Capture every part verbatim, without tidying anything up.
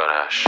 آرش.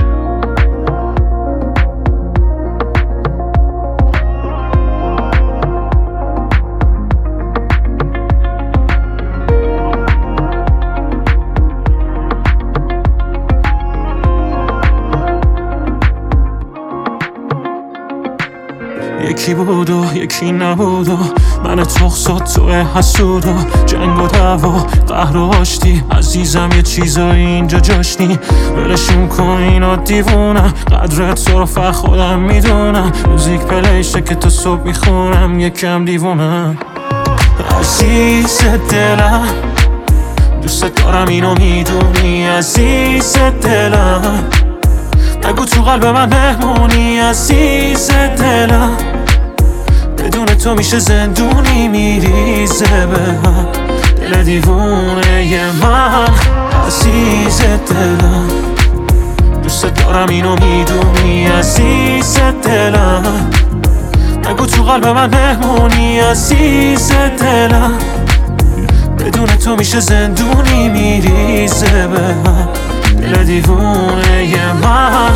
یکی بود و یکی نبود و من تخصات تو حسود و جنگ و دعوا قهر و آشتی. عزیزم یه چیزایی اینجا جاشتی، ولشون کن اینا دیوونم. قدرت تو رو فقط خودم میدونم، موزیک پلیشه که تا صبح میخونم. یکم دیوونم عزیز دلم، دوست دارم اینو میدونی. عزیز دلم نگو تو قلب من مهمونی. عزیز دلم بدون تو میشه زندونی میریزه به هم دل دیوونه ی من. عزیز دلم دوست دارم اینو میدونی. عزیز دلم نگو تو قلب من مهمونی. عزیز دلم بدون تو میشه زندونی میریزه به هم دل دیوونه ی من.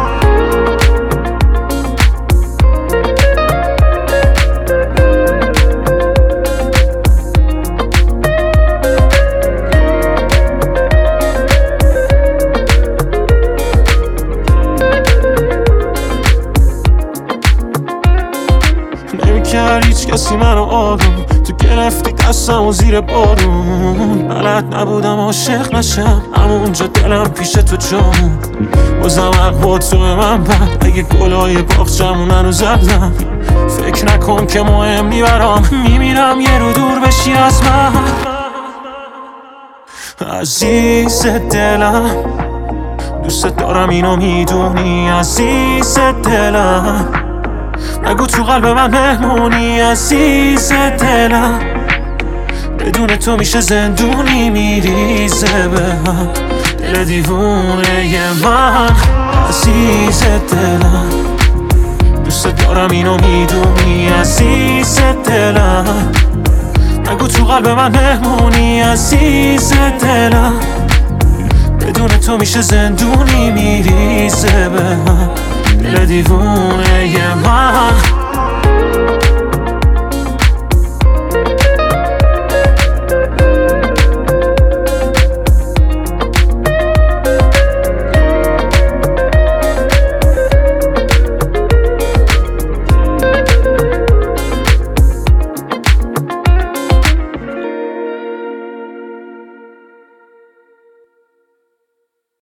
نمیکرد هیچ کسی منو آروم، تو گرفتی دستم و زیر بارون. بلد نبودم عاشق نشم، اما اونجا دلم پیش تو جامون. بازم اقوات تو من بد، اگه گلای باغچمون هنو زدم. فکر نکن که مهم نی برام، میمیرم یه رو دور بشی از من. عزیز دلم دوست دارم اینو میدونی. عزیز دلم نگو تو قلب من مهمونی. عزیز دلم بدون تو میشه زندونی میریزه به هم دل دیوونه ی من. عزیز دلم دوست دارم اینو میدونی. عزیز دلم نگو تو قلب من مهمونی. عزیز دلم بدون تو میشه زندونی میریزه به هم دل دیوونه ی من.